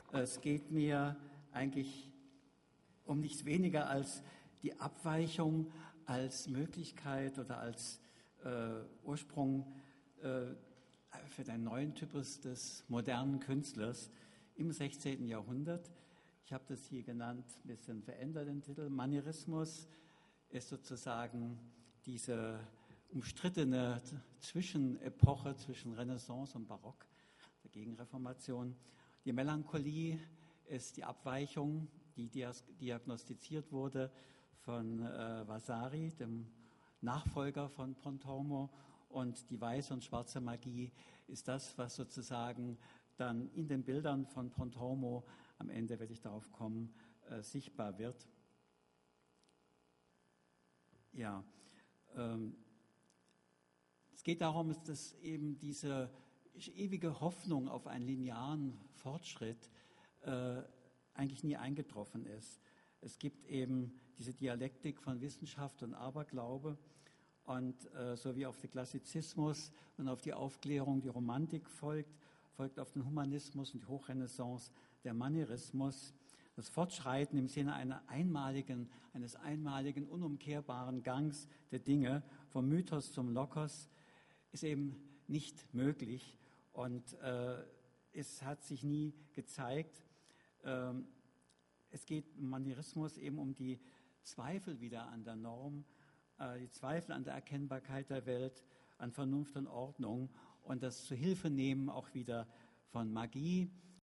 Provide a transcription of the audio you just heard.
Es geht mir eigentlich um nichts weniger als die Abweichung als Möglichkeit oder als Ursprung für den neuen Typus des modernen Künstlers im 16. Jahrhundert. Ich habe das hier genannt, ein bisschen verändert den Titel. Manierismus ist sozusagen diese umstrittene Zwischenepoche zwischen Renaissance und Barock, der Gegenreformation. Die Melancholie ist die Abweichung, die diagnostiziert wurde von Vasari, dem Nachfolger von Pontormo, und die weiße und schwarze Magie ist das, was sozusagen dann in den Bildern von Pontormo, am Ende werde ich darauf kommen, sichtbar wird. Ja, es geht darum, dass eben diese ewige Hoffnung auf einen linearen Fortschritt eigentlich nie eingetroffen ist. Es gibt eben diese Dialektik von Wissenschaft und Aberglaube, und so wie auf den Klassizismus und auf die Aufklärung die Romantik folgt auf den Humanismus und die Hochrenaissance der Manierismus. Das Fortschreiten im Sinne eines einmaligen, unumkehrbaren Gangs der Dinge vom Mythos zum Logos ist eben nicht möglich, und es hat sich nie gezeigt. Es geht im Manierismus eben um die Zweifel wieder an der Norm, die Zweifel an der Erkennbarkeit der Welt, an Vernunft und Ordnung und das Zuhilfenehmen auch wieder von Magie,